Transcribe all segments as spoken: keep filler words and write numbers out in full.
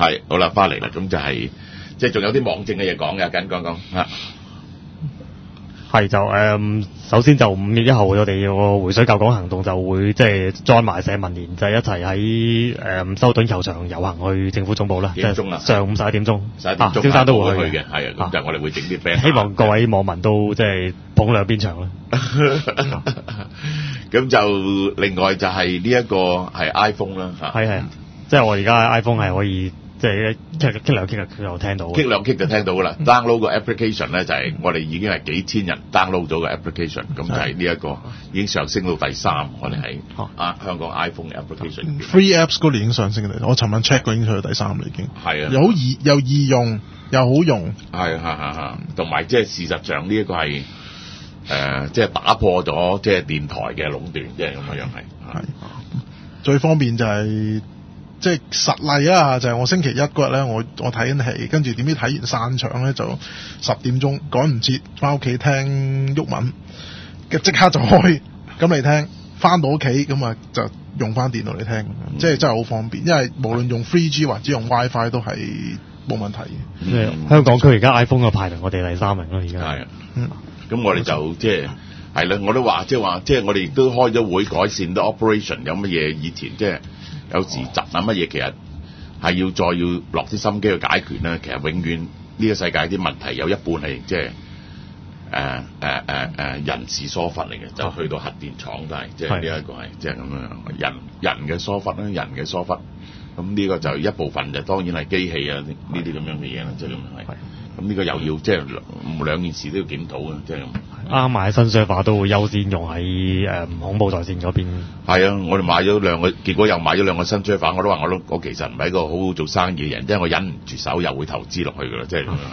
係好啦，翻嚟啦，咁就係、是、即係仲有啲網政嘅嘢講嘅，緊講講啊。 係就誒、嗯，首先就五月一號我哋個回水救港行動就會即係 join 埋社民連，就一齊喺誒修頓球場遊行去政府總部啦。 幾點鐘啊？ 上午十一點鐘。 十一點鐘， 蕭生都會去嘅，係啊，咁就我哋會整啲 band。 希望各位網民都即係捧兩邊場啦。 咁就另外就係呢一個係 iPhone 啦，嚇。 係係，即係我而家 iPhone 係可以。即係傾傾兩傾就聽到， 傾兩傾就聽到噶啦。download 個 application 咧就係我哋已經係幾千人 download 咗個 application， 咁就係呢一個已經上升到第三。我哋喺啊香港 iPhone 嘅 application。Free apps 嗰年已經上升嚟，我尋晚 check 過已經去到第三啦已經。 係啊， 又好易又易用又好用。 係係係係，同埋即係事實上呢一個係誒即係打破咗即係電台嘅壟斷，即係咁嘅樣係。係最方便就係。即係實例啊，就係、是、我星期一嗰日咧，我我睇緊戲，跟住點知睇完散場咧就十點鐘趕唔切翻屋企聽鬱文，嘅即刻就開咁嚟聽，翻到屋企咁啊就用翻電腦嚟聽，嗯、即係真係好方便，因為無論用 three G 或者用 WiFi 都係冇問題嘅。 嗯、香港區而家 iPhone 嘅排名我哋第三名咯，而家係啊，咁、嗯、我哋就即係係啦，我都話即係話即係我哋亦都開咗會改善啲 operation， 有乜嘢以前即係。有時窒啊乜嘢，其實係要再要落啲心機去解決啦。其實永遠呢個世界啲問題有一半係即係誒誒誒誒人事疏忽嚟嘅，就去到核電廠都係即係呢一個係即係咁樣人人嘅疏忽啦，人嘅疏忽。咁呢個就一部分就當然係機器啊呢呢啲咁樣嘅嘢啦，即係咁樣係。咁呢個又要即係兩件事都要檢討嘅，即係咁。 啱買新 server 都會優先用喺誒、呃、恐怖在線嗰邊。係啊，我哋買咗兩個，結果又買咗兩個新 server，我都話我都我其實唔係一個好好做生意嘅人，因為我忍唔住手又會投資落去㗎啦，即係咁樣。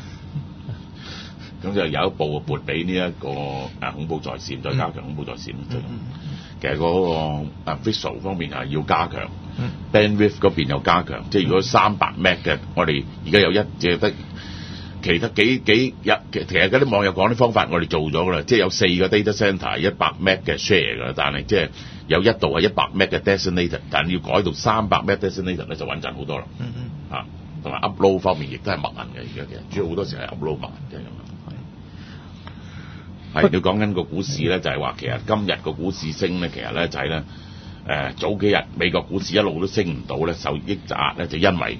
咁就有一部撥俾呢一個誒恐怖在線，再加強恐怖在線。嗯、其實嗰個 visual 方面係要加強、嗯、bandwidth 嗰邊又加強。即係如果三百 meg 嘅，我哋而家有一隻得。其他幾幾日，其實嗰啲網友講啲方法，我哋做咗噶啦，即係有四個 data center 一百 meg 嘅 share 噶啦，但係即係有一度係一百 meg 嘅 designated， 但係要改到三百 meg designated 咧就穩陣好多啦。嗯嗯。嚇，同埋 upload 方面亦都係默認嘅，而家其實主要好多時係 upload 默認嘅咁樣。係。係你講緊個股市咧，就係話其實今日個股市升咧，其實咧就係咧誒早幾日美國股市一路都升唔到咧，受抑壓咧就因為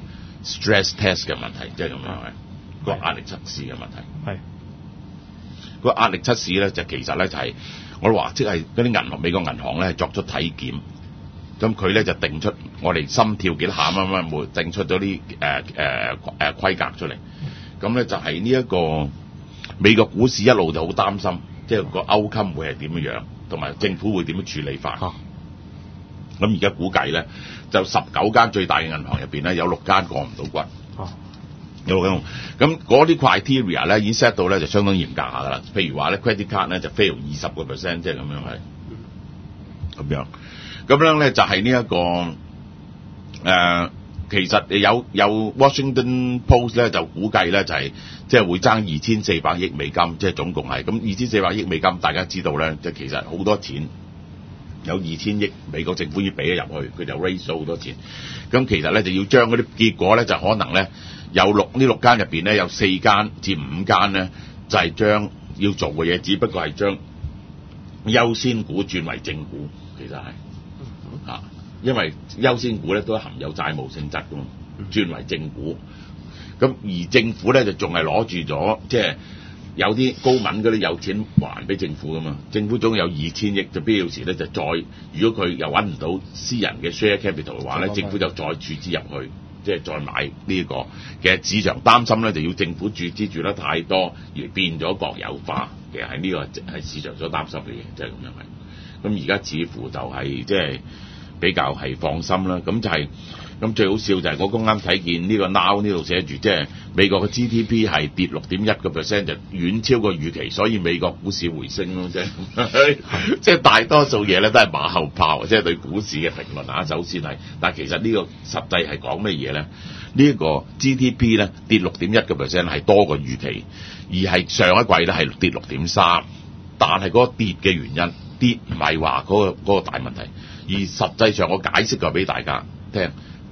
stress test 嘅問題，即係咁樣係。個壓力測試嘅問題係個壓力測試咧，就其實咧就係、是、我都話，即係嗰啲銀行美國銀行咧係作出體檢，咁佢咧就定出我哋心跳幾多下咁樣，會定出咗啲誒誒誒規格出嚟。咁咧就係呢一個美國股市一路就好擔心，即係個 outcome會係點樣樣，同埋政府會點樣處理法。咁而家估計咧，就十九間最大嘅銀行入邊咧，有六間過唔到關。有咁，咁嗰啲 criteria 咧已經 set 到咧就相當嚴格下噶啦。譬如話咧 credit card 咧就 fail 二十個 percent， 即係咁樣係咁樣。咁樣咧就係呢一個誒、呃，其實有有 Washington Post 咧就估計咧就係即係會爭二千四百億美金，即係總共係咁二千四百億美金。大家知道咧，即係其實好多錢，有二千億美國政府要俾咗入去，佢就 raise 咗好多錢。咁其實咧就要將嗰啲結果咧就可能咧。有六呢六間入邊咧，有四間至五間咧，就係、是、將要做嘅嘢，只不過係將優先股轉為正股，其實係嚇、啊，因為優先股咧都含有債務性質噶嘛，轉為正股。咁而政府咧就仲係攞住咗，即係有啲高敏嗰啲有錢還俾政府噶嘛。政府總有二千億，就必要時咧就再，如果佢又揾唔到私人嘅 share capital 嘅話咧，政府就再注資入去。即係再買呢、這個，其實市場擔心咧，就要政府注資注得太多，而變咗國有化。其實係呢個係市場所擔心嘅嘢，即係咁樣係。咁而家似乎就係、是、即係比較係放心啦。咁就係、是、咁最好笑就係我剛啱睇見呢個 Now 呢度寫住，即係美國嘅 G D P 係跌六點一個 percent， 就遠超過預期，所以美國股市回升咯，即係即係大多數嘢咧都係馬後炮，即係對股市嘅評論啊。首先係，但係其實呢個實際係講乜嘢咧？呢、這、一個 G D P 咧跌六點一個 percent 係多過預期，而係上一季咧係跌六點三，但係嗰個跌嘅原因跌唔係話嗰個嗰個大問題，而實際上我解釋過俾大家聽。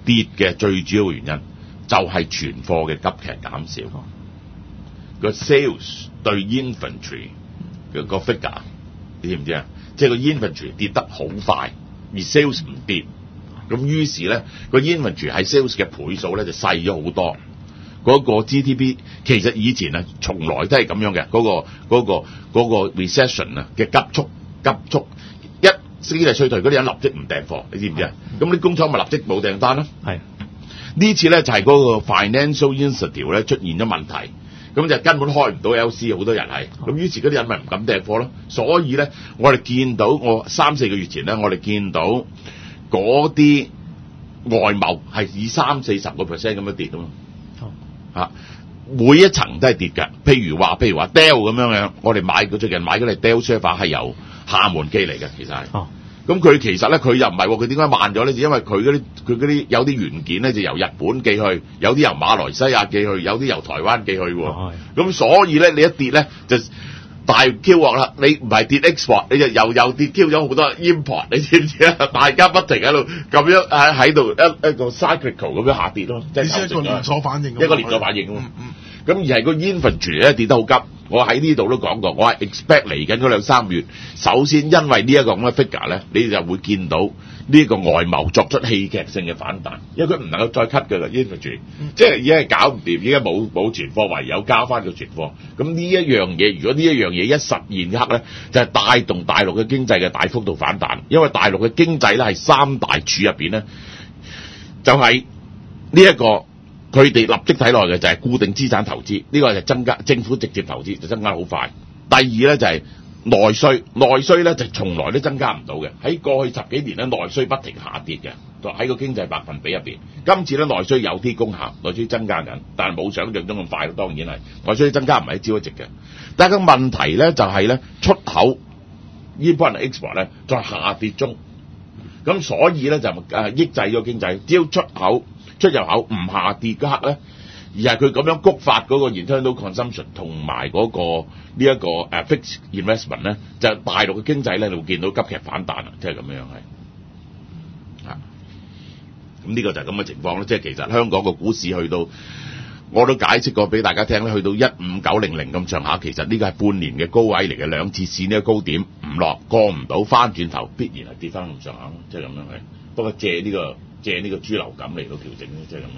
跌嘅最主要嘅原因就係存貨嘅急劇減少。個 sales 對 inventory 嘅個 figure 你知唔知啊？即係個 inventory 跌得好快，而 sales 唔跌，咁於是咧個 inventory 係 sales 嘅倍數咧就細咗好多。嗰個 G D P 其實以前啊從來都係咁樣嘅，嗰個嗰個嗰個 recession 啊嘅急速急速一經濟衰退，嗰啲人立即唔訂貨，你知唔知啊？咁啲工廠咪立即冇訂單咯。 係呢次咧就係嗰個 financial institute 咧出現咗問題。咁就根本開唔到 L C， 好多人係，咁於是嗰啲人咪唔敢訂貨咯。所以咧，我哋見到我三四個月前咧，我哋見到嗰啲外貿係以三四十個 percent 咁樣跌啊嘛。嚇，每一層都係跌㗎。譬如話，譬如話 Dell 咁樣樣，我哋買最近買嗰啲 Dell server 係由廈門寄嚟嘅，其實係。哦。咁佢其實咧，佢又唔係喎，佢點解慢咗咧？就因為佢嗰啲佢嗰啲有啲元件咧，就由日本寄去，有啲由馬來西亞寄去，有啲由台灣寄去喎。咁、哦、所以咧，你一跌咧就大 Q 鑊啦。你唔係跌 export， 你就又又跌 Q 咗好多 import， 你知唔知啊？大家不停喺度咁樣喺喺度一一個 cyclical 咁樣下跌咯，即係一個連鎖反應，一個連鎖反應。嗯嗯。咁而係個 inventory 咧跌得好急，我喺呢度都講過，我係 expect 嚟緊嗰兩三月，首先因為呢一個咁嘅 figure 咧，你就會見到呢個外貿作出戲劇性嘅反彈，因為佢唔能夠再 cut 㗎啦 inventory，即係已經係搞唔掂，已經冇冇存貨，唯有加翻個存貨。咁呢一樣嘢，如果呢一樣嘢一實現一刻咧，就係、是、帶動大陸嘅經濟嘅大幅度反彈，因為大陸嘅經濟咧係三大柱入邊咧，就係呢一個。佢哋立即睇落嘅就係固定資產投資，呢、這個就增加政府直接投資就增加好快。第二咧就係內需，內需咧就從來都增加唔到嘅。喺過去十幾年咧，內需不停下跌嘅，喺個經濟百分比入邊。今次咧內需有啲功效，內需增加緊，但係冇想象中咁快咯。當然係內需增加唔係一朝一夕嘅。但係個問題咧就係咧出口 import and export 咧在下跌中，咁所以咧就誒抑制咗經濟，只要出口。出入口唔下跌嗰刻咧，而係佢咁樣谷發嗰個 internal consumption 同埋嗰個呢一個誒 fixed investment 咧，就大陸嘅經濟咧，你會見到急劇反彈啊！即係咁樣係啊，咁呢個就係咁嘅情況咯。即係其實香港個股市去到，我都解釋過俾大家聽咧，去到一五九零零咁上下，其實呢個係半年嘅高位嚟嘅，兩次試呢個高點唔落過唔到，翻轉頭必然係跌翻咁上下，即係咁樣係。不過借呢個。借呢個豬流感嚟到調整咧，即係咁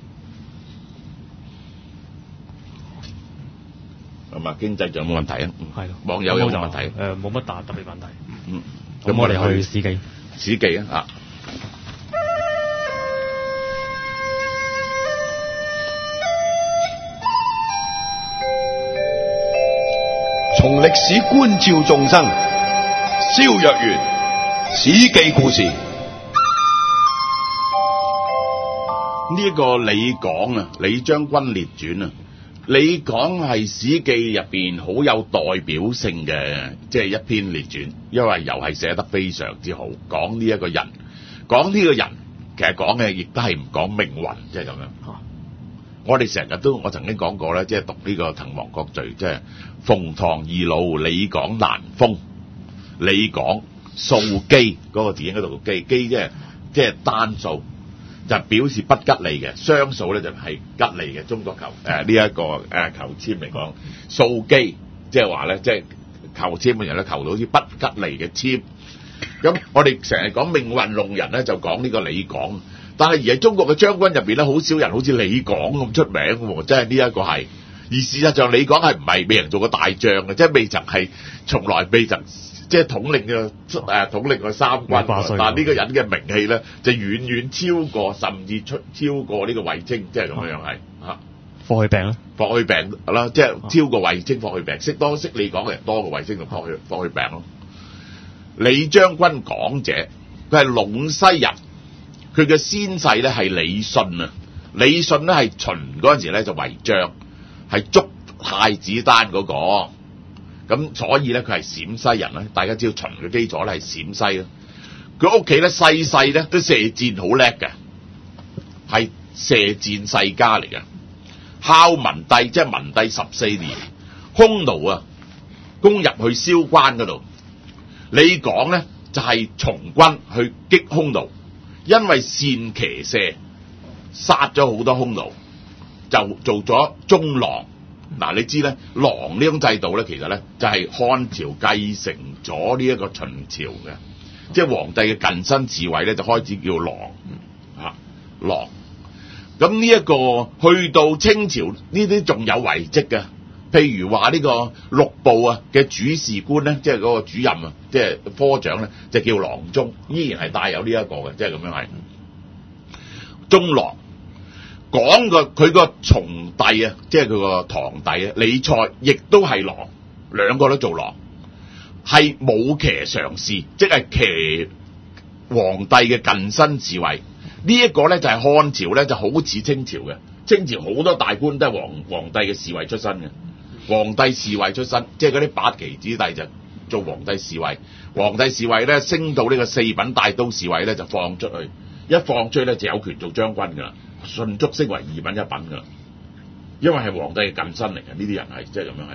樣。咁啊，經濟仲有冇問題啊？係咯，網友有冇問題？ 誒，冇乜大特別問題。 嗯， 咁我哋去史記。 史記啊！啊， 從歷史觀照眾生，蕭若元史記故事。 呢一個李廣啊，李將軍列傳啊，李廣係史記入邊好有代表性嘅，即係一篇列傳，因為又係寫得非常之好，講呢一個人，講呢個人，其實講嘅亦都係唔講命運，即係咁樣。啊、我哋成日都，我曾經講過咧，即係讀呢個滕王閣序，即係馮唐易老，李廣難封，李廣數箕嗰個字應該讀箕，箕即係即係單數。就表示不吉利嘅，雙數咧就係吉利嘅。中國求誒呢一個誒、呃、求籤嚟講，數箕即係話咧，即係求籤嘅人咧求到啲不吉利嘅籤。咁我哋成日講命運弄人咧，就講呢個李廣。但係而係中國嘅將軍入邊咧，好少人好似李廣咁出名喎，即係呢一個係。而事實上，李廣係唔係未人做過大將嘅，即係未曾係從來未曾。即係統領嘅誒、呃、統領嘅三軍，但係呢個人嘅名氣咧就遠遠超過，甚至出超過呢個衛青，即係咁樣係嚇。 霍去病咧， 霍去病啦，即係超過衛青、霍去病，識多識李廣嘅人多過衛青同霍去霍去病咯。李將軍講者，佢係隴西人，佢嘅先世咧係李信啊。李信咧係秦嗰陣時咧就為將，係捉太子丹嗰、那個。咁所以咧，佢係陝西人啦。大家知道秦嘅基礎咧係陝西咯。佢屋企咧細細咧都射箭好叻嘅，係射箭世家嚟嘅。孝文帝即係文帝十四年，匈奴啊攻入去蕭關嗰度，李廣咧就係、是、從軍去擊匈奴，因為善騎射， 殺咗好多匈奴，就做咗中郎。嗱，你知咧，郎呢種制度咧，其實咧就係漢朝繼承咗呢一個秦朝嘅，即係皇帝嘅近身侍衛咧就開始叫郎啊，郎。咁呢一個去到清朝呢啲仲有遺跡嘅，譬如話呢個六部啊嘅主事官咧，即係嗰個主任啊，即係科長咧，就叫郎中，依然係帶有呢一個嘅，即係咁樣係中郎。講個佢個從弟啊，即係佢個堂弟啊，李賽亦都係郎，兩個都做郎，係武騎常侍，即係騎皇帝嘅近身侍衛。呢一個咧就係漢朝咧就好似清朝嘅，清朝好多大官都係皇皇帝嘅侍衛出身嘅，皇帝侍衛出身，即係嗰啲八旗子弟就做皇帝侍衛，皇帝侍衛咧升到呢個四品大都侍衛咧就放出去，一放出去咧就有權做將軍噶啦，迅速升為二品一品噶啦，因為係皇帝嘅近身嚟嘅，呢啲人係即係咁樣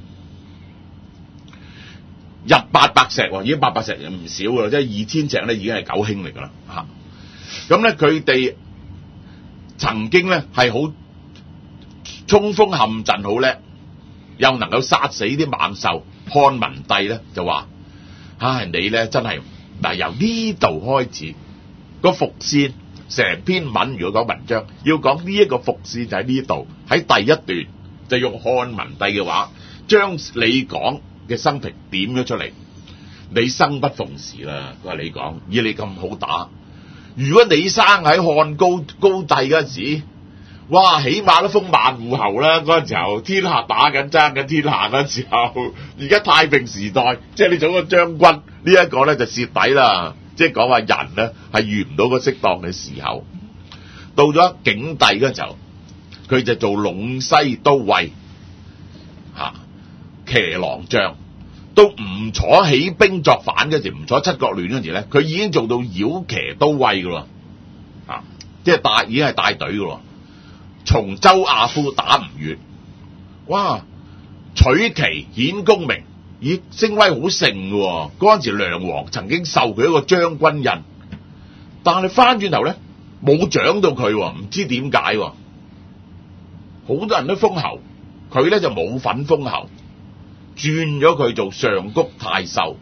係。入八百石，已經八百石唔少噶啦，即係二千石咧已經係九卿嚟噶啦嚇。咁咧佢哋曾經咧係好衝鋒陷陣好叻，又能夠殺死啲猛獸。漢文帝咧就話：唉，你咧真係嗱，由呢度開始個伏線，成篇文如果講文章，要講呢一個伏線就喺呢度，喺第一段就用漢文帝嘅話，將李廣嘅生平點咗出嚟。你生不逢時啦，佢話李廣以你咁好打。如果你生喺漢高高帝嗰陣時，哇，起碼都封萬戶侯啦！嗰陣時候天下打緊爭緊天下嗰陣時候，而家太平時代，即係你做個將軍，呢、這、一個咧就蝕底啦。即係講話人咧係遇唔到個適當嘅時候。到咗景帝嗰陣時候，佢就做隴西都尉，嚇、啊、騎郎將。到吳楚起兵作反嗰時，吳楚七國亂嗰時咧，佢已經做到骶騎都尉噶咯，啊，即係帶已經係帶隊噶咯。從周亞夫打吳越，哇，取其顯功名，咦，聲威好盛噶。嗰陣時梁王曾經授佢一個將軍印，但係翻轉頭咧冇獎到佢，唔知點解。好多人都封侯，佢咧就冇份封侯。轉咗佢做上谷太守，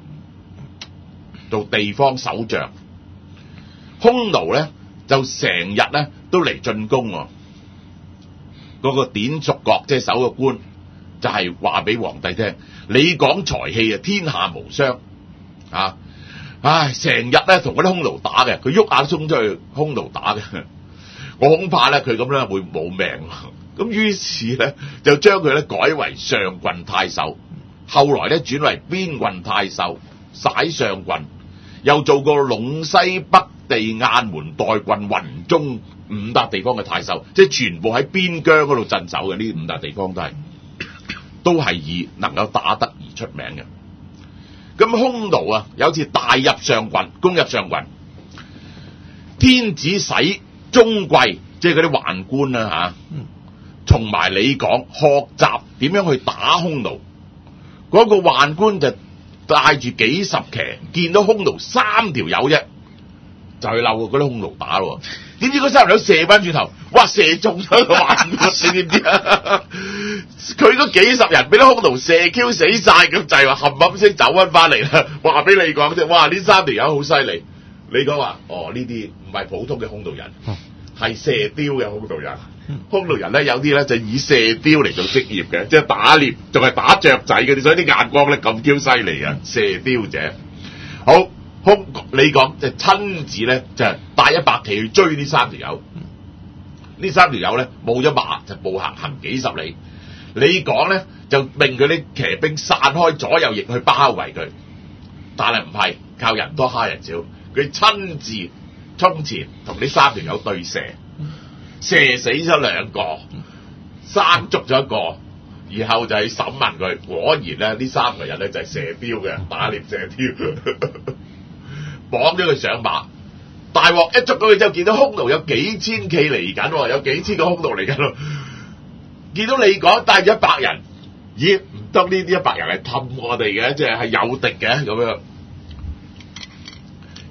做地方首長。匈奴咧就成日咧都嚟進攻喎。嗰、那個典屬國即係守個官，就係話俾皇帝聽：你講才氣啊，天下無雙啊！唉，成日咧同嗰啲匈奴打嘅，佢喐下都衝出去匈奴打嘅。我恐怕咧佢咁咧會冇命。咁於是咧就將佢咧改為上郡太守，後來咧轉為邊郡太守，徙上郡，又做過隴西北地雁門代郡雲中五笪地方嘅太守，即係全部喺邊疆嗰度鎮守嘅。呢五笪地方都係都係以能夠打得而出名嘅。咁匈奴啊有次大入上郡，攻入上郡，天子使中貴，即係嗰啲宦官啊嚇。同埋李廣學習點樣去打匈奴，嗰、那個宦官就帶住幾十騎，見到匈奴三條友啫，就去嬲嗰啲匈奴打咯。點知嗰三條友射翻轉頭，哇！射中咗個宦官，你知唔知啊？佢嗰幾十人俾啲匈奴射 Q 死晒，咁就係話冚冚聲走翻翻嚟啦。話俾李廣啫，哇！呢三條友好犀利。李廣話：哦，呢啲唔係普通嘅匈奴人，係射雕嘅匈奴人。匈奴人咧有啲咧就以射雕嚟做職業嘅，即係打獵，仲係打雀仔嘅，所以啲眼光咧咁嬌犀利啊！射雕者，好，匈李廣就親自咧就係帶一百騎去追呢三條友，呢三條友咧冇咗馬就步行行幾十里，李廣咧就命佢啲騎兵散開左右翼去包圍佢，但係唔係靠人多蝦人少，佢親自衝前同呢三條友對射。射死咗兩個，生捉咗一個，然後就係審問佢。果然咧，呢三個人咧就係射雕嘅，打獵射雕，綁咗佢上馬。大鑊一捉到佢之後，見到匈奴有幾千騎嚟緊，有幾千個匈奴嚟緊。見到李廣帶住一百人，咦？唔得，呢啲一百人係氹我哋嘅，即係係有敵嘅咁樣。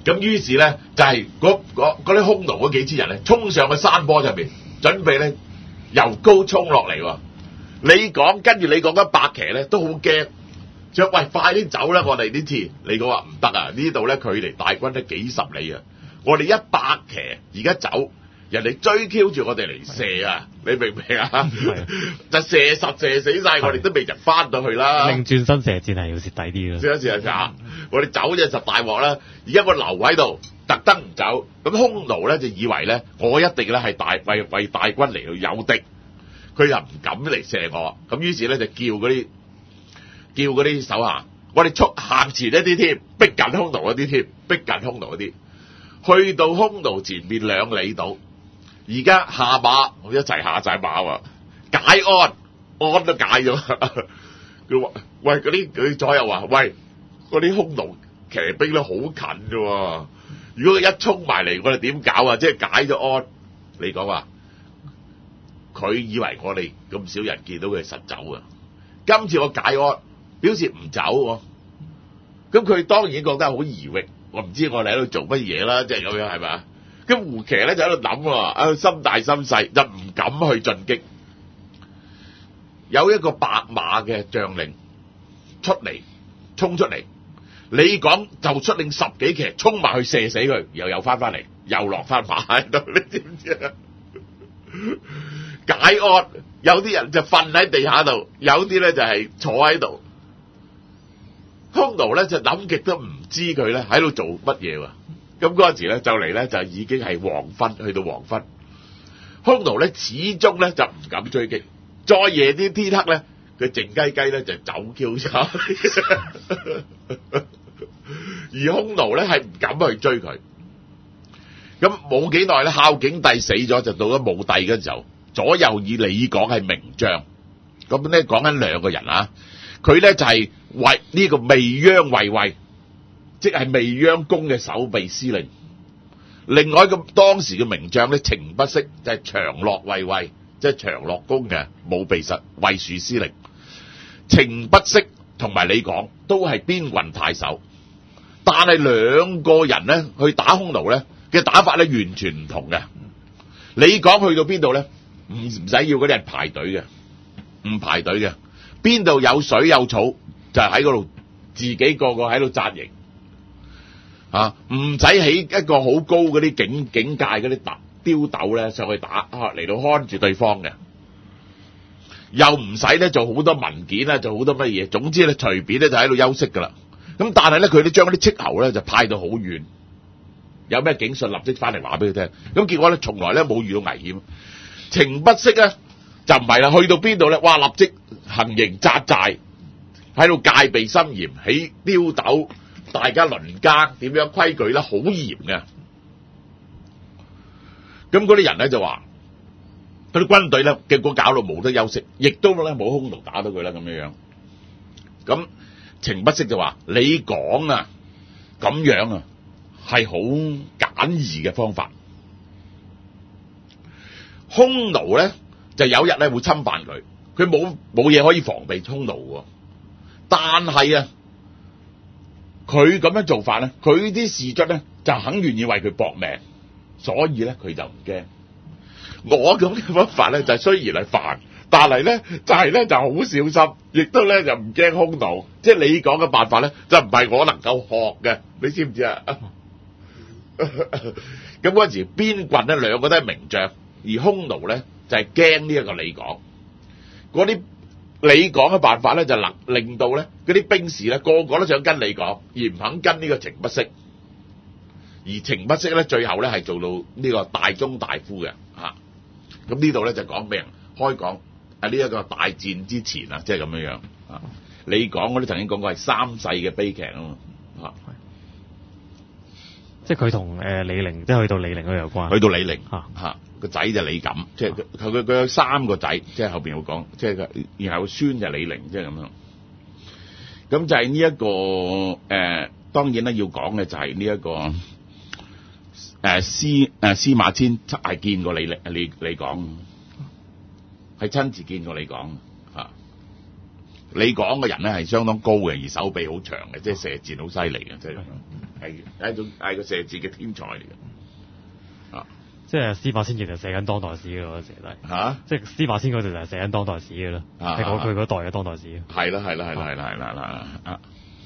咁於是咧就係嗰嗰嗰啲匈奴嗰幾千人咧，衝上去山坡上邊，準備咧由高衝落嚟喎。你講跟住你講緊白騎咧都好驚，就喂快啲走啦！我哋呢次你講話唔得啊！呢度咧距離大軍得幾十里啊！我哋一百騎而家走，人哋追 Q 住我哋嚟射啊！你明唔明啊？就射實射死晒，我哋都未人翻到去啦。 擰轉身射箭係要蝕底啲嘅。 試一試下，我哋走就實大鑊啦。而家我留喺度，特登唔走。咁匈奴咧就以為咧，我一定咧係大為為大軍嚟到有敵，佢又唔敢嚟射我。咁於是咧就叫嗰啲叫嗰啲手下，我哋速行前一啲添，逼近匈奴嗰啲添，逼近匈奴嗰啲，去到匈奴前面兩里度。而家下馬，我一齊下晒馬喎，解鞍，鞍都解咗。佢話：喂，嗰啲佢左右話：喂，嗰啲匈奴騎兵咧好近啫喎，如果佢一衝埋嚟，我哋點搞啊？即係解咗鞍，你講話，佢以為我哋咁少人見到佢實走啊！今次我解鞍，表示唔走喎，咁佢當然覺得好疑惑，我唔知我哋喺度做乜嘢啦，即係咁樣係咪？咁胡騎咧就喺度諗喎，啊心大心細就唔敢去進擊。有一個白馬嘅將領出嚟，衝出嚟，你講就出領十幾騎衝埋去射死佢，又又翻翻嚟，又落翻馬喺度，你知唔知啊？解鞍，有啲人就瞓喺地下度，有啲咧就係坐喺度。匈奴咧就諗極都唔知佢咧喺度做乜嘢喎。咁嗰陣時咧就嚟咧就已經係黃昏，去到黃昏，匈奴咧始終咧就唔敢追擊，再夜啲天黑咧，佢靜雞雞咧就走 Q 咗，而匈奴咧係唔敢去追佢。咁冇幾耐咧，孝景帝死咗，就到咗武帝嘅時候，左右以李廣係名將，咁咧講緊兩個人啊，佢咧就係為呢個未央衛尉。即係未央宮嘅守備司令，另外一個當時嘅名將咧，程不息就係長樂衛尉，即係長樂宮嘅武備實衛戍司令。程不息同埋李廣都係邊郡太守，但係兩個人咧去打匈奴咧嘅打法咧完全唔同嘅。李廣去到邊度咧，唔唔使要嗰啲人排隊嘅，唔排隊嘅，邊度有水有草就喺嗰度自己個個喺度紮營。啊，唔使起一個好高嗰啲警警戒嗰啲雕斗咧上去打啊，嚟到看住對方嘅，又唔使咧做好多文件啦，做好多乜嘢，總之咧隨便咧就喺度休息噶啦。咁但係咧佢哋將嗰啲斥候咧就派到好遠，有咩警訊立即翻嚟話俾佢聽。咁結果咧從來咧冇遇到危險。程不息咧就唔係啦，去到邊度咧，哇立即行營紮寨，喺度戒備森嚴，起雕斗。大家輪更點樣規矩咧，好嚴嘅。咁嗰啲人咧就話，嗰啲軍隊咧結果搞到冇得休息，亦都咧冇匈奴打到佢啦咁樣樣。咁程不息就話：你講啊，咁樣啊係好簡易嘅方法。匈奴咧就有日咧會侵犯佢，佢冇冇嘢可以防備匈奴喎，但係啊。佢咁樣做法咧，佢啲士卒咧就肯願意為佢搏命，所以咧佢就唔驚。我咁嘅方法咧就係雖然係煩，但係咧就係咧就好小心，亦都咧就唔驚匈奴。即係你講嘅辦法咧，就唔係我能夠學嘅，你知唔知啊？咁嗰陣時邊郡咧兩個都係名將，而匈奴咧就係驚呢一個李廣。嗰啲李廣嘅辦法咧就能令到咧嗰啲兵士咧個個都想跟李廣，而唔肯跟呢個程不息。而程不息咧最後咧係做到呢個大中大夫嘅嚇。咁呢度咧就講俾人開講喺呢一個大戰之前啊，即係咁樣樣啊。李廣我都曾經講過係三世嘅悲劇啊嘛嚇。 即係佢同誒李陵，即係去到李陵嗰度有關。 去到李陵嚇嚇。個仔就李錦，即係佢佢佢有三個仔，即係後邊會講，即係佢然後孫就李陵，即係咁樣。咁就係呢一個誒、呃，當然咧要講嘅就係呢一個誒、呃、司誒、呃、司馬遷係見過李陵李李廣，係親自見過李廣嚇。 你講嘅人咧係相當高嘅，而手臂好長嘅，即係射箭好犀利嘅，即係咁樣，係係一種係個射箭嘅天才嚟嘅。啊， 即係司馬遷其實寫緊當代史嘅嗰陣時都係。 嚇！ 即係司馬遷嗰陣就係寫緊當代史嘅啦， 啊係講佢嗰代嘅當代史。 係啦係啦係啦係啦係啦係啦啊！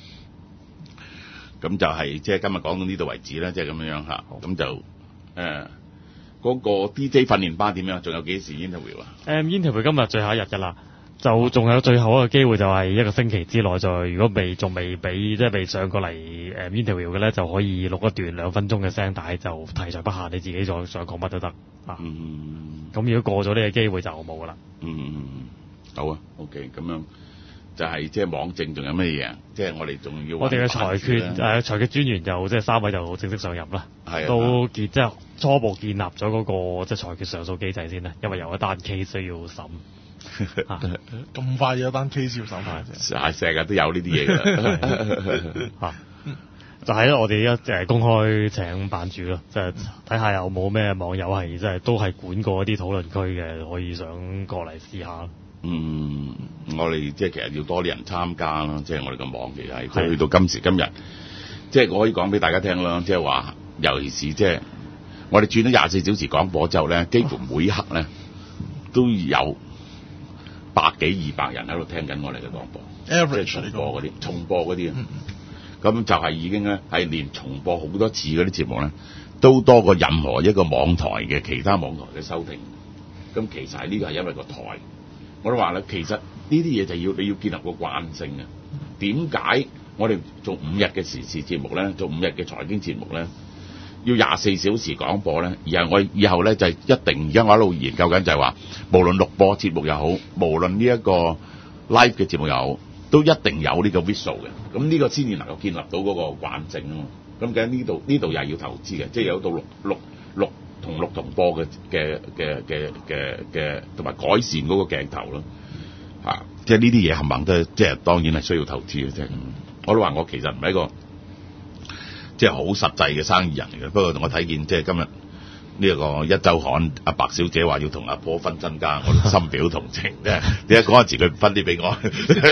咁就係即係今日講到呢度為止啦，即係咁樣樣嚇。咁就誒嗰個 D J 訓練班點樣？仲有幾時 interview 啊？ 誒 interview 今日最後一日㗎啦，就仲有最後一個機會，就係一個星期之內，就如果未仲未俾即係未上過嚟誒 interview 嘅咧，就可以錄一段兩分鐘嘅聲帶，就題材不限，你自己再想講乜都得啊。 嗯。 咁如果過咗呢個機會就冇㗎啦。 嗯，好啊 ，OK，咁樣就係即係網政仲有咩嘢啊？即係我哋仲要我哋嘅裁決誒、呃、裁決專員就即係三位就正式上任啦， 係啊都建即係初步建立咗嗰、個即係裁決上訴機制先啦，因為有一單 case 需要審。啊咁快有單 case 要審埋啫。 係成日都有呢啲嘢㗎。 嚇，就係咧，我哋而家誒公開請版主咯，即係睇下有冇咩網友係即係都係管過一啲討論區嘅，可以想過嚟試下。 嗯，我哋即係其實要多啲人參加啦，即係我哋個網其實係即係去到今時今日，即係我可以講俾大家聽啦，即係話，尤其是即係我哋轉咗廿四小時廣播之後咧，幾乎每一刻咧都有百幾二百人喺度聽緊我哋嘅廣播， Average 即係重播嗰啲，重播嗰啲啊。咁就係已經咧係連重播好多次嗰啲節目咧，都多過任何一個網台嘅其他網台嘅收聽。咁其實係呢個係因為個台。我都話啦，其實呢啲嘢就要你要建立個慣性啊。點解我哋做五日嘅時事節目咧，做五日嘅財經節目咧，要廿四小時廣播咧？而係我以後咧就係一定，而家我一路研究緊就係話，無論錄播節目又好，無論呢一個 live 嘅節目又好，都一定有呢個 visual 嘅。咁呢個先至能夠建立到嗰個慣性啊嘛。咁梗係呢度呢度又係要投資嘅，即係有到錄錄錄。同錄同播嘅嘅嘅嘅嘅嘅，同埋改善嗰個鏡頭咯，嚇、啊！即係呢啲嘢冚唪唥都係即係當然係需要投資嘅，即係我都話我其實唔係一個即係好實際嘅生意人嚟嘅，不過我睇見即係今日呢一個一週刊阿白小姐話要同阿婆分身家，我深表同情啫。點解嗰陣時佢唔分啲俾我？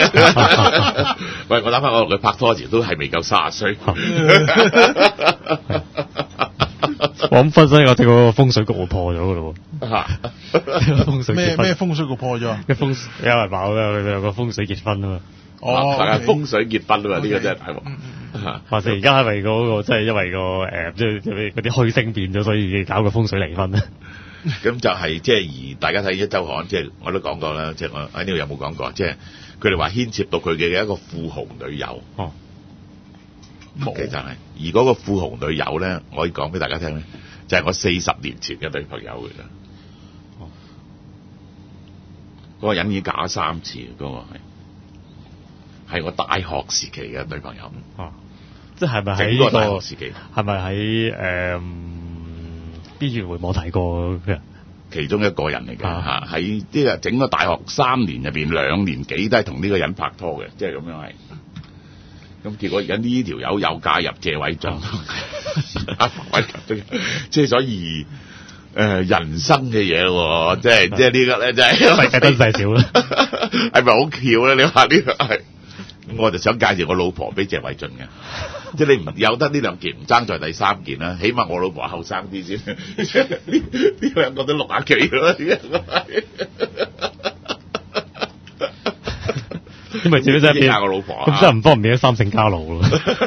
喂，我諗翻我同佢拍拖時都係未夠卅歲。 我諗分身我哋個風水局會破咗㗎咯喎，風水咩咩風水局破咗啊？ 嘅風因為爆嘅有個風水結婚啊嘛。 哦， 係啊，風水結婚啊嘛，呢個真係大鑊。 或者而家係咪嗰個即係因為個誒即係嗰啲虛星變咗，所以搞個風水離婚咧？ 咁就係即係而大家睇一週刊，即係我都講過啦，即係我喺呢度有冇講過？即係佢哋話牽涉到佢嘅一個富豪女友。 哦。 冇，其實係，而嗰個富豪女友咧，我可以講俾大家聽咧，就係、是、我四十年前嘅女朋友嚟㗎。哦，嗰、那個人已經嫁咗三次，嗰、那個係係我大學時期嘅女朋友。 哦，即係咪喺個大學時期？ 係咪喺誒邊緣回網睇過嘅？ 其中一個人嚟嘅嚇，喺呢個整個大學三年入邊兩年幾都係同呢個人拍拖嘅，即係咁樣係。咁結果而家呢條友又加入謝偉俊，阿偉俊，即係所以誒、呃、人生嘅嘢喎，即係即係呢個咧，真係細細得細少啦， 係咪好巧咧？你話呢個係，我就想介紹我老婆俾謝偉俊嘅，即係你唔有得呢兩件，唔爭在第三件啦，起碼我老婆後生啲先，呢呢兩個都六廿幾啦， 因為自己真係變我老婆， 咁真係唔方便變咗三姓家奴咯。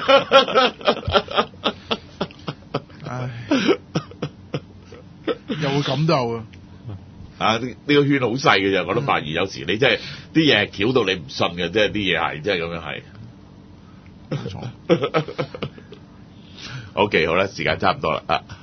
唉，又會咁就啊！ 啊，呢、呢個圈好細嘅啫，我都發現有時你真係啲嘢係巧到你唔信嘅，即係啲嘢係，即係咁樣係。 冇錯。 OK，好啦，時間差唔多啦啊。